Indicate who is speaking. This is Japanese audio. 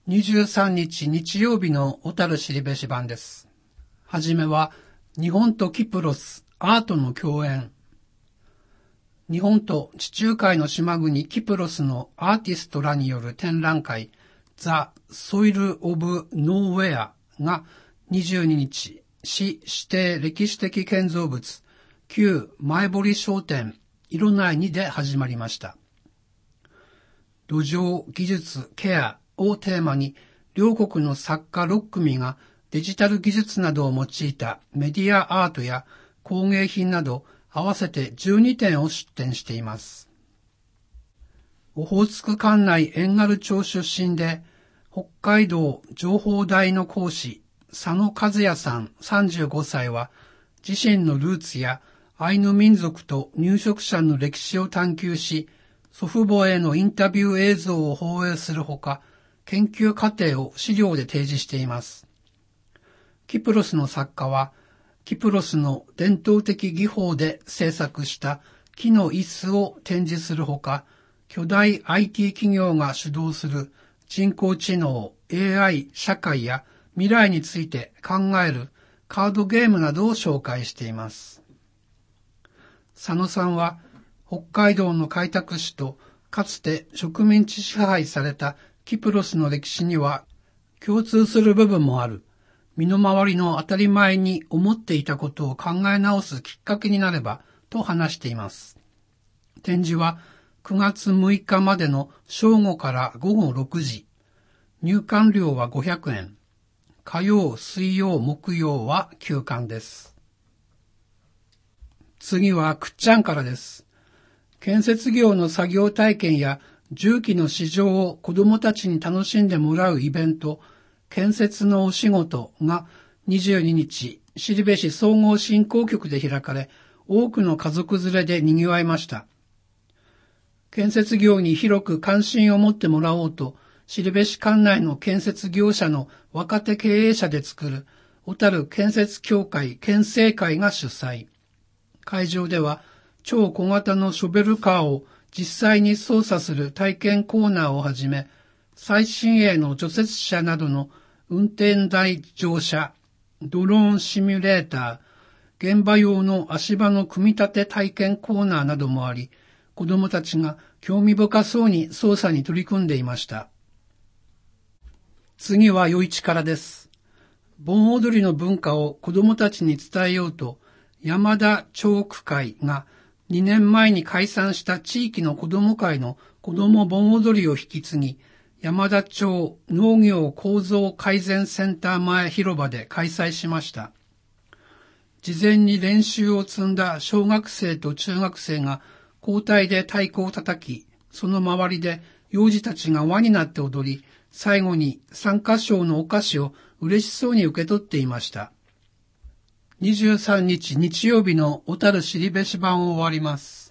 Speaker 1: 23日日曜日の小樽しりべし版です。はじめは、日本とキプロス、アートの共演。日本と地中海の島国キプロスのアーティストらによる展覧会、The Soil of Nowhere が22日、市指定歴史的建造物、旧前堀商店、色内にで始まりました。土壌、技術、ケアをテーマに、両国の作家6組がデジタル技術などを用いたメディアアートや工芸品など合わせて12点を出展しています。オホーツク管内遠軽町出身で、北海道情報大の講師、佐野和也さん35歳は、自身のルーツやアイヌ民族と入植者の歴史を探求し、祖父母へのインタビュー映像を放映するほか、研究過程を資料で提示しています。キプロスの作家は、キプロスの伝統的技法で制作した木の椅子を展示するほか、巨大 IT 企業が主導する人工知能、AI、社会や未来について考えるカードゲームなどを紹介しています。佐野さんは、北海道の開拓史とかつて植民地支配されたキプロスの歴史には共通する部分もある。身の回りの当たり前に思っていたことを考え直すきっかけになればと話しています。展示は9月6日までの正午から午後6時。入館料は500円。火曜、水曜、木曜は休館です。次はくっちゃんからです。建設業の作業体験や重機の市場を子どもたちに楽しんでもらうイベント、建設のお仕事が22日、後志総合振興局で開かれ、多くの家族連れで賑わいました。建設業に広く関心を持ってもらおうと、後志管内の建設業者の若手経営者で作る小樽建設協会建成会が主催。会場では、超小型のショベルカーを実際に操作する体験コーナーをはじめ、最新鋭の除雪車などの運転台乗車、ドローンシミュレーター、現場用の足場の組み立て体験コーナーなどもあり、子どもたちが興味深そうに操作に取り組んでいました。次は余市からです。盆踊りの文化を子どもたちに伝えようと、山田町区会が2年前に解散した地域の子ども会の子ども盆踊りを引き継ぎ、山田町農業構造改善センター前広場で開催しました。事前に練習を積んだ小学生と中学生が交代で太鼓を叩き、その周りで幼児たちが輪になって踊り、最後に参加賞のお菓子を嬉しそうに受け取っていました。23日日曜日の小樽しりべし版を終わります。